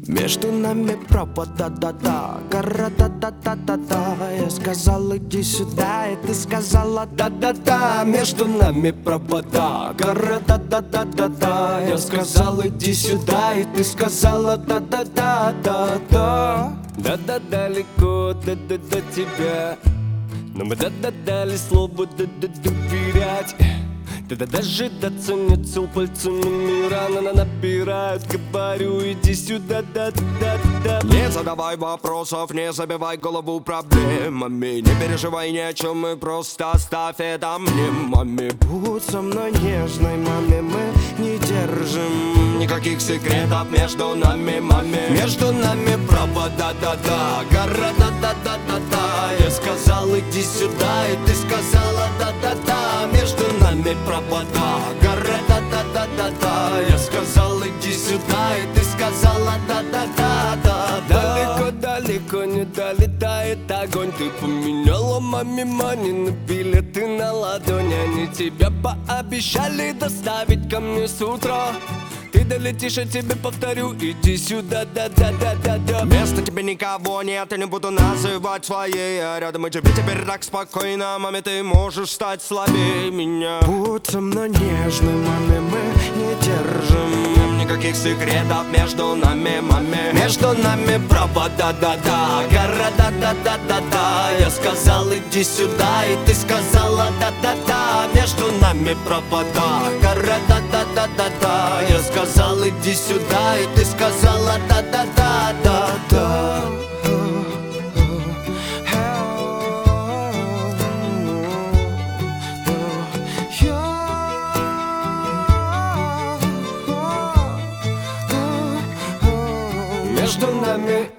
Между нами пропада, да-да, гора, да-да-да-да-да. Я сказал, иди сюда, и ты сказала, да-да-да. Между нами пропада, гора, да-да-да-да-да. Я сказал, иди сюда, и ты сказала, да-да-да-да-да. Да-да далеко, да-да до тебя, но мы да-да дали слово да-да доверять. Да-да дожидаться нет сил, пальцами рано набирают. Говорю, иди сюда, да-да-да. Не задавай вопросов, не забивай голову проблемами. Не переживай ни о чем, мы просто оставь это мне, маме. Будь со мной нежной, маме, мы не держим никаких секретов между нами, маме. Между нами провода, да-да, гора, да-да-да-да-да. Я сказал, иди сюда, и ты сказала, да-да-да. Между нами провода, гора, да-да-да-да-да. Я сказал, иди сюда, и ты сказала, да-да-да-да. Далеко-далеко не долетает огонь. Ты поменяла маме манины билеты на ладонь. Они тебя пообещали доставить ко мне с утра. Ты долетишь, я тебе повторю, иди сюда, да-да-да-да-да. Вместо тебя никого нет, я не буду называть своей. А рядом и тебе теперь так спокойно, маме, ты можешь стать слабее меня. Будь со мной нежной, маме, мы не держим никаких секретов между нами, маме. Между нами провода, да-да, гора, да-да-да-да-да. Я сказал, иди сюда, и ты сказала, да-да-да. Между нами провода, гора, да-да-да-да-да. Я сказал, иди сюда, и ты сказала, да-да-да-да-да. Между нами